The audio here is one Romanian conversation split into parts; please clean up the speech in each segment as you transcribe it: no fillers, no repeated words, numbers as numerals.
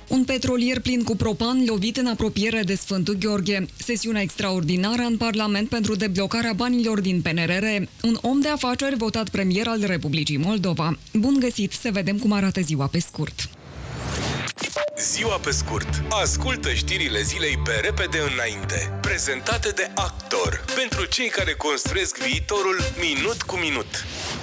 Un petrolier plin cu propan lovit în apropiere de Sfântul Gheorghe. Sesiune extraordinară în Parlament pentru deblocarea banilor din PNRR. Un om de afaceri votat premier al Republicii Moldova. Bun găsit, să vedem cum arată ziua pe scurt. Ziua pe scurt. Ascultă știrile zilei pe repede înainte. Prezentate de Actor. Pentru cei care construiesc viitorul minut cu minut.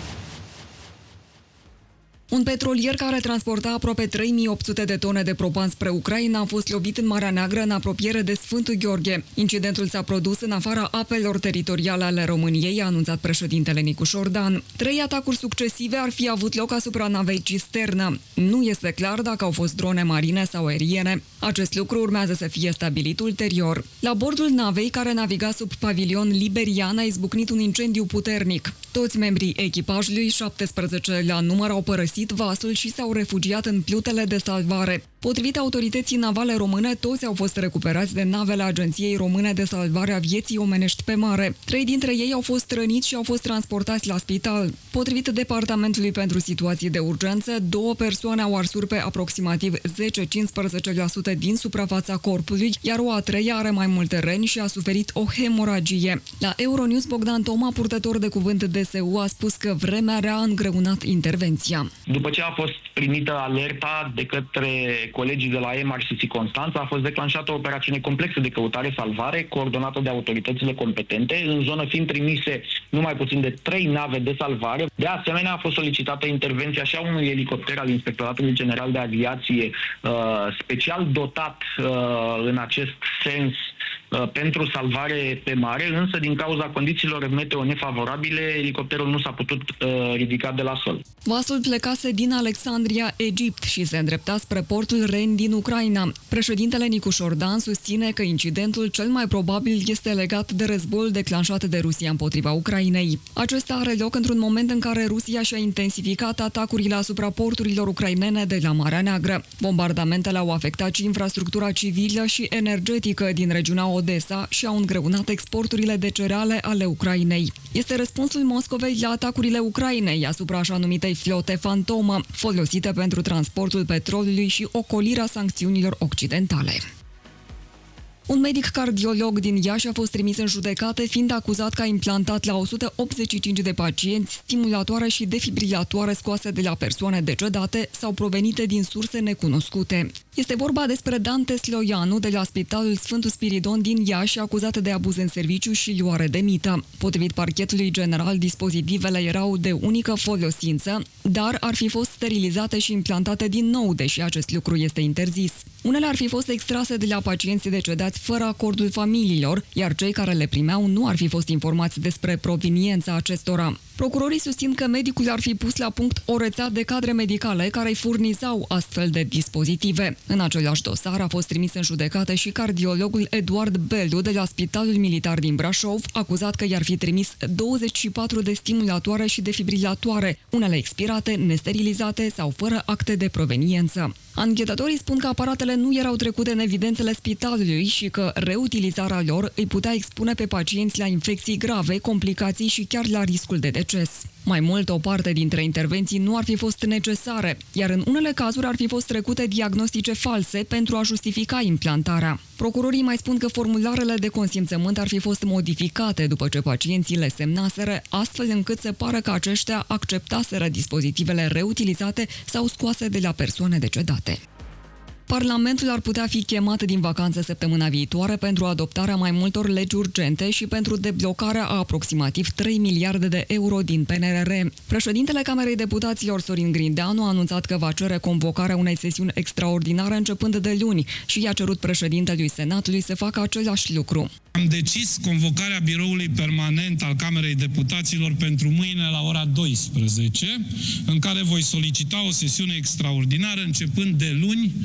Un petrolier care transporta aproape 3800 de tone de propan spre Ucraina a fost lovit în Marea Neagră în apropiere de Sfântul Gheorghe. Incidentul s-a produs în afara apelor teritoriale ale României, a anunțat președintele Nicu Dan. 3 atacuri succesive ar fi avut loc asupra navei cisternă. Nu este clar dacă au fost drone marine sau aeriene. Acest lucru urmează să fie stabilit ulterior. La bordul navei, care naviga sub pavilion liberian, a izbucnit un incendiu puternic. Toți membrii echipajului, 17 la număr, au părăsit vasul și s-au refugiat în plutele de salvare. Potrivit autorității navale române, toți au fost recuperați de navele Agenției Române de Salvare a Vieții Omenești pe Mare. 3 dintre ei au fost răniți și au fost transportați la spital. Potrivit Departamentului pentru Situații de Urgență, 2 persoane au arsuri pe aproximativ 10-15% din suprafața corpului, iar o a treia are mai multe răni și a suferit o hemoragie. La Euronews, Bogdan Toma, purtător de cuvânt DSU, a spus că vremea rea a îngreunat intervenția. După ce a fost primită alerta de către colegii de la MRCC Constanța, a fost declanșată o operațiune complexă de căutare-salvare, coordonată de autoritățile competente, în zonă fiind trimise numai puțin de 3 nave de salvare. De asemenea, a fost solicitată intervenția și a unui elicopter al Inspectoratului General de Aviație, special dotat în acest sens pentru salvare pe mare, însă din cauza condițiilor meteo nefavorabile, elicopterul nu s-a putut ridica de la sol. Vasul plecase din Alexandria, Egipt și se îndrepta spre portul Ren din Ucraina. Președintele Nicu Dan susține că incidentul cel mai probabil este legat de războiul declanșat de Rusia împotriva Ucrainei. Acesta are loc într-un moment în care Rusia și-a intensificat atacurile asupra porturilor ucrainene de la Marea Neagră. Bombardamentele au afectat și infrastructura civilă și energetică din regiunea Odessa și au îngreunat exporturile de cereale ale Ucrainei. Este răspunsul Moscovei la atacurile Ucrainei asupra așa numitei flote fantomă, folosite pentru transportul petrolului și ocolirea sancțiunilor occidentale. Un medic cardiolog din Iași a fost trimis în judecată, fiind acuzat că a implantat la 185 de pacienți stimulatoare și defibrilatoare scoase de la persoane decedate sau provenite din surse necunoscute. Este vorba despre Dante Sloianu de la Spitalul Sfântul Spiridon din Iași, acuzat de abuz în serviciu și luare de mită. Potrivit Parchetului General, dispozitivele erau de unică folosință, dar ar fi fost sterilizate și implantate din nou, deși acest lucru este interzis. Unele ar fi fost extrase de la pacienții decedați fără acordul familiilor, iar cei care le primeau nu ar fi fost informați despre proveniența acestora. Procurorii susțin că medicul ar fi pus la punct o rețea de cadre medicale care îi furnizau astfel de dispozitive. În același dosar a fost trimis în judecată și cardiologul Eduard Belu de la Spitalul Militar din Brașov, acuzat că i-ar fi trimis 24 de stimulatoare și defibrilatoare, unele expirate, nesterilizate sau fără acte de proveniență. Anchetatorii spun că aparatele nu erau trecute în evidențele spitalului și că reutilizarea lor îi putea expune pe pacienți la infecții grave, complicații și chiar la riscul de deces. Mai mult, o parte dintre intervenții nu ar fi fost necesare, iar în unele cazuri ar fi fost trecute diagnostice false pentru a justifica implantarea. Procurorii mai spun că formularele de consimțământ ar fi fost modificate după ce pacienții le semnaseră, astfel încât să pară că aceștia acceptaseră dispozitivele reutilizate sau scoase de la persoane decedate. Parlamentul ar putea fi chemat din vacanță săptămâna viitoare pentru adoptarea mai multor legi urgente și pentru deblocarea a aproximativ 3 miliarde de euro din PNRR. Președintele Camerei Deputaților Sorin Grindeanu a anunțat că va cere convocarea unei sesiuni extraordinare începând de luni și i-a cerut președintelui Senatului să facă același lucru. Am decis convocarea biroului permanent al Camerei Deputaților pentru mâine la ora 12, în care voi solicita o sesiune extraordinară începând de luni,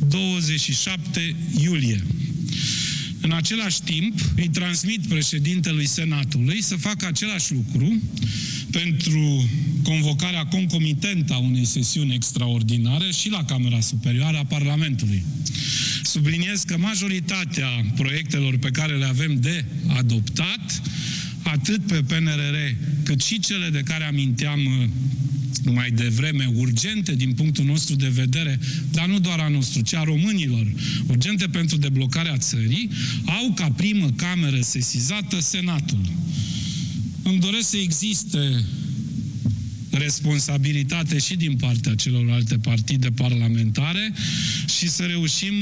27 iulie. În același timp, îi transmit președintelui Senatului să facă același lucru pentru convocarea concomitentă a unei sesiuni extraordinare și la Camera Superioară a Parlamentului. Subliniez că majoritatea proiectelor pe care le avem de adoptat, atât pe PNRR, cât și cele de care aminteam mai devreme, urgente din punctul nostru de vedere, dar nu doar a nostru, ci a românilor, urgente pentru deblocarea țării, au ca primă cameră sesizată Senatul. Îmi doresc să existe responsabilitate și din partea celorlalte partide parlamentare și să reușim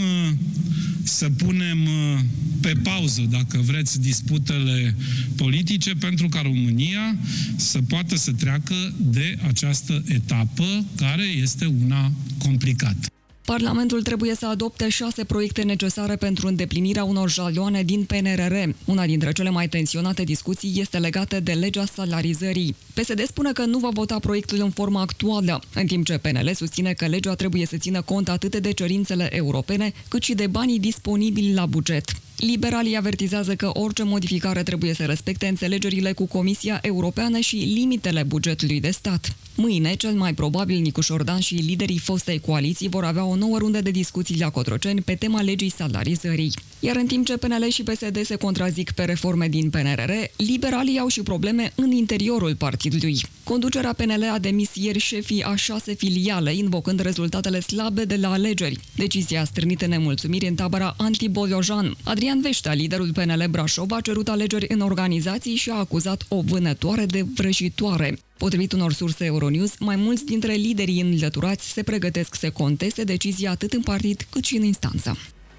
să punem pe pauză, dacă vreți, disputele politice pentru ca România să poată să treacă de această etapă care este una complicată. Parlamentul trebuie să adopte 6 proiecte necesare pentru îndeplinirea unor jaloane din PNRR. Una dintre cele mai tensionate discuții este legată de legea salarizării. PSD spune că nu va vota proiectul în forma actuală, în timp ce PNL susține că legea trebuie să țină cont atât de cerințele europene, cât și de banii disponibili la buget. Liberalii avertizează că orice modificare trebuie să respecte înțelegerile cu Comisia Europeană și limitele bugetului de stat. Mâine, cel mai probabil, Nicu Șordan și liderii fostei coaliții vor avea o nouă rundă de discuții la Cotroceni pe tema legii salarizării. Iar în timp ce PNL și PSD se contrazic pe reforme din PNRR, liberalii au și probleme în interiorul partidului. Conducerea PNL a demis ieri șefii a 6 filiale, invocând rezultatele slabe de la alegeri. Decizia a strânit nemulțumiri în tabăra anti-Bolojan. Adrian Veștea, liderul PNL Brașov, a cerut alegeri în organizații și a acuzat o vânătoare de vrăjitoare. Potrivit unor surse Euronews, mai mulți dintre liderii înlăturați se pregătesc să conteste decizia atât în partid cât și în instanță.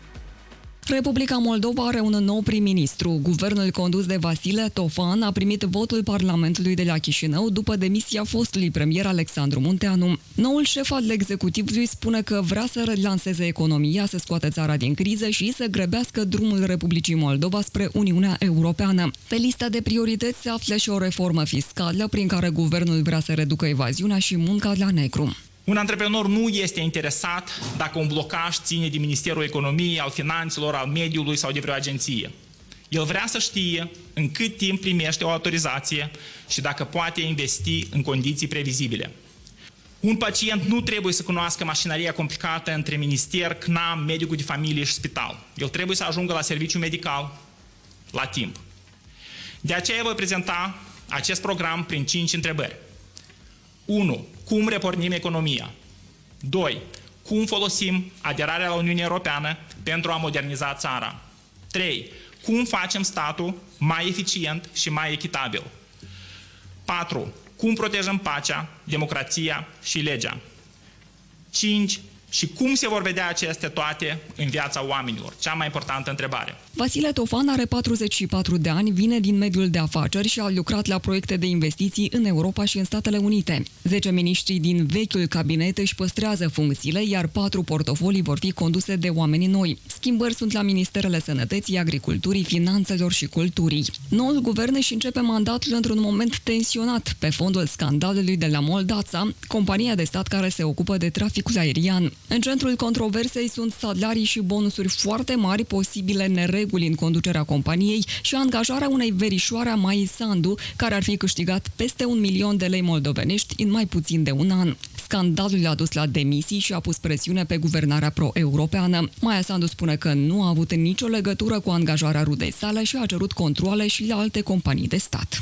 Republica Moldova are un nou prim-ministru. Guvernul condus de Vasile Tofan a primit votul Parlamentului de la Chișinău după demisia fostului premier Alexandru Munteanu. Noul șef al executivului spune că vrea să relanseze economia, să scoată țara din criză și să grăbească drumul Republicii Moldova spre Uniunea Europeană. Pe lista de priorități se află și o reformă fiscală prin care guvernul vrea să reducă evaziunea și munca la negru. Un antreprenor nu este interesat dacă un blocaj ține de Ministerul Economiei, al Finanțelor, al Mediului sau de vreo agenție. El vrea să știe în cât timp primește o autorizație și dacă poate investi în condiții previzibile. Un pacient nu trebuie să cunoască mașinăria complicată între minister, CNAM, medicul de familie și spital. El trebuie să ajungă la serviciu medical la timp. De aceea voi prezenta acest program prin 5 întrebări. 1. Cum repornim economia? 2. Cum folosim aderarea la Uniunea Europeană pentru a moderniza țara? 3. Cum facem statul mai eficient și mai echitabil? 4. Cum protejăm pacea, democrația și legea? 5. Și cum se vor vedea aceste toate în viața oamenilor? Cea mai importantă întrebare. Vasile Tofan are 44 de ani, vine din mediul de afaceri și a lucrat la proiecte de investiții în Europa și în Statele Unite. 10 miniștri din vechiul cabinet își păstrează funcțiile, iar 4 portofolii vor fi conduse de oameni noi. Schimbări sunt la Ministerele Sănătății, Agriculturii, Finanțelor și Culturii. Noul guvern își începe mandatul într-un moment tensionat pe fondul scandalului de la Moldața, compania de stat care se ocupă de traficul aerian. În centrul controversei sunt salarii și bonusuri foarte mari, posibile nereguli în conducerea companiei și angajarea unei verișoare a Maii Sandu, care ar fi câștigat peste 1 milion de lei moldovenești în mai puțin de un an. Scandalul a dus la demisii și a pus presiune pe guvernarea pro-europeană. Maia Sandu spune că nu a avut nicio legătură cu angajarea rudei sale și a cerut controale și la alte companii de stat.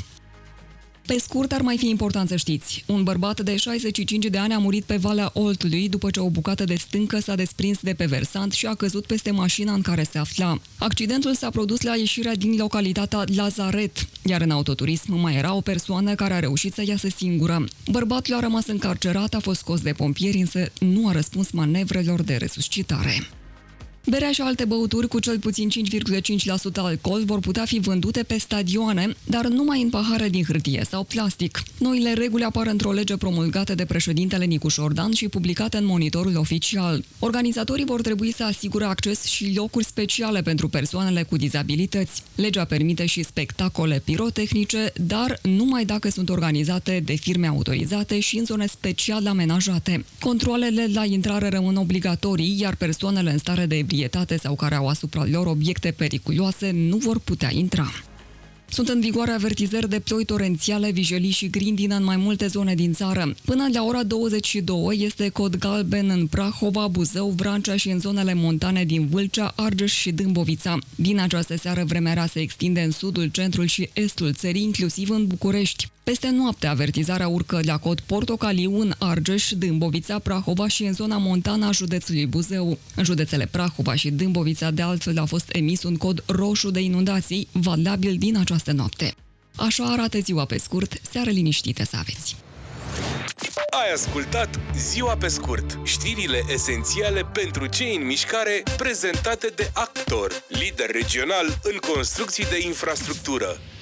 Pe scurt, ar mai fi important să știți. Un bărbat de 65 de ani a murit pe Valea Oltului după ce o bucată de stâncă s-a desprins de pe versant și a căzut peste mașina în care se afla. Accidentul s-a produs la ieșirea din localitatea Lazaret, iar în autoturism mai era o persoană care a reușit să iasă singură. Bărbatul a rămas încarcerat, a fost scos de pompieri, însă nu a răspuns manevrelor de resuscitare. Berea și alte băuturi cu cel puțin 5,5% alcool vor putea fi vândute pe stadioane, dar numai în pahare din hârtie sau plastic. Noile reguli apar într-o lege promulgată de președintele Nicu Șordan și publicată în Monitorul Oficial. Organizatorii vor trebui să asigure acces și locuri speciale pentru persoanele cu dizabilități. Legea permite și spectacole pirotehnice, dar numai dacă sunt organizate de firme autorizate și în zone special amenajate. Controalele la intrare rămân obligatorii, iar persoanele în stare de ebrietate sau care au asupra lor obiecte periculoase nu vor putea intra. Sunt în vigoare avertizări de ploi torențiale, vijelii și grindină în mai multe zone din țară. Până la ora 22 este cod galben în Prahova, Buzău, Vrancea și în zonele montane din Vâlcea, Argeș și Dâmbovița. Din această seară vremea rea se extinde în sudul, centrul și estul țării, inclusiv în București. Peste noapte, avertizarea urcă la cod portocaliu în Argeș, Dâmbovița, Prahova și în zona montană a județului Buzău. În județele Prahova și Dâmbovița, de altfel, a fost emis un cod roșu de inundații, valabil din această noapte. Așa arată ziua pe scurt, seară liniștită să aveți! Ai ascultat Ziua pe scurt, știrile esențiale pentru cei în mișcare, prezentate de Actor, lider regional în construcții de infrastructură.